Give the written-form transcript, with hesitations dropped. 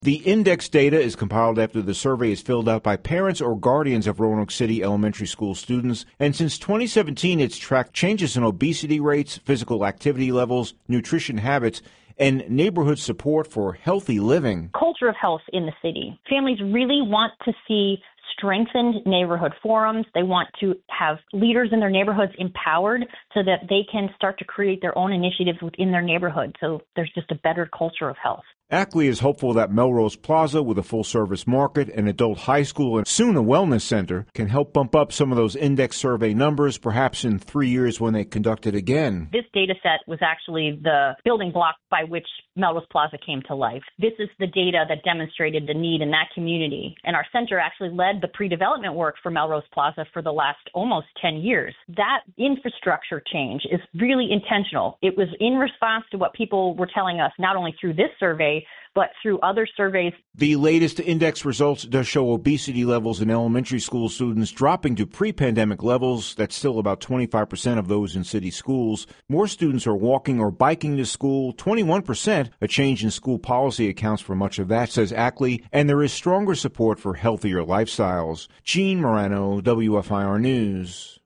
The index data is compiled after the survey is filled out by parents or guardians of Roanoke City elementary school students, and since 2017 it's tracked changes in obesity rates, physical activity levels, nutrition habits, and neighborhood support for healthy living. Culture of health in the city. Families really want to see strengthened neighborhood forums. They want to have leaders in their neighborhoods empowered so that they can start to create their own initiatives within their neighborhood. So there's just a better culture of health. Ackley is hopeful that Melrose Plaza, with a full-service market, an adult high school, and soon a wellness center, can help bump up some of those index survey numbers, perhaps in 3 years when they conduct it again. This data set was actually the building block by which Melrose Plaza came to life. This is the data that demonstrated the need in that community. And our center actually led the pre-development work for Melrose Plaza for the last almost 10 years. That infrastructure change is really intentional. It was in response to what people were telling us, not only through this survey, but through other surveys. The latest index results does show obesity levels in elementary school students dropping to pre-pandemic levels. That's still about 25% of those in city schools. More students are walking or biking to school, 21%. A change in school policy accounts for much of that, says Ackley, and there is stronger support for healthier lifestyles. Gene Morano, WFIR News.